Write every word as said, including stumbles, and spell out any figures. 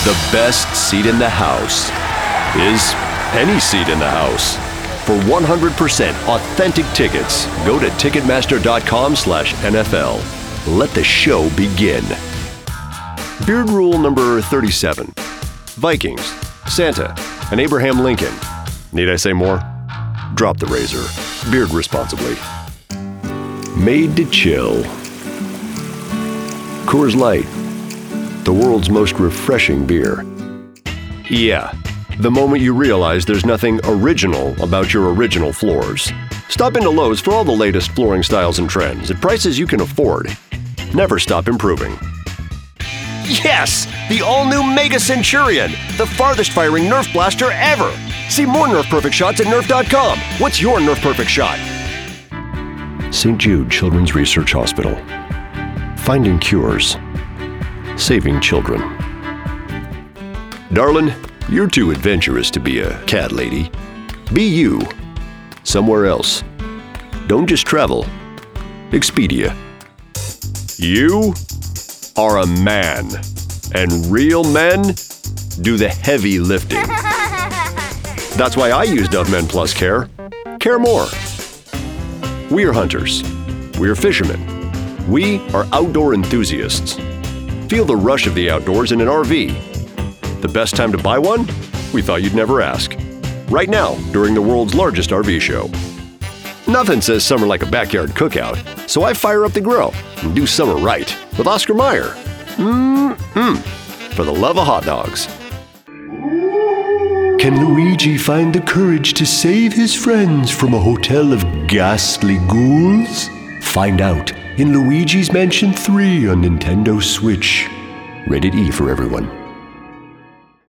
The best seat in the house is any seat in the house. For one hundred percent authentic tickets, go to Ticketmaster.com slash NFL. Let the show begin. Beard rule number thirty-seven. Vikings, Santa, and Abraham Lincoln. Need I say more? Drop the razor. Beard responsibly. Made to chill. Coors Light, the world's most refreshing beer. Yeah, the moment you realize there's nothing original about your original floors. Stop into Lowe's for all the latest flooring styles and trends at prices you can afford. Never stop improving. Yes! The all-new Mega Centurion, the farthest firing Nerf blaster ever! See more Nerf Perfect shots at Nerf dot com. What's your Nerf Perfect shot? Saint Jude Children's Research Hospital. Finding cures. Saving children. Darling, you're too adventurous to be a cat lady. Be you. Somewhere else. Don't just travel. Expedia. You are a man. And real men do the heavy lifting. That's why I use Dove Men Plus Care. Care more. We're hunters. We're fishermen. We are outdoor enthusiasts. Feel the rush of the outdoors in an R V. The best time to buy one? We thought you'd never ask. Right now, during the world's largest R V show. Nothing says summer like a backyard cookout, so I fire up the grill and do summer right with Oscar Mayer. Mmm-mmm. For the love of hot dogs. Can Luigi find the courage to save his friends from a hotel of ghastly ghouls? Find out in Luigi's Mansion three on Nintendo Switch. Rated E for everyone.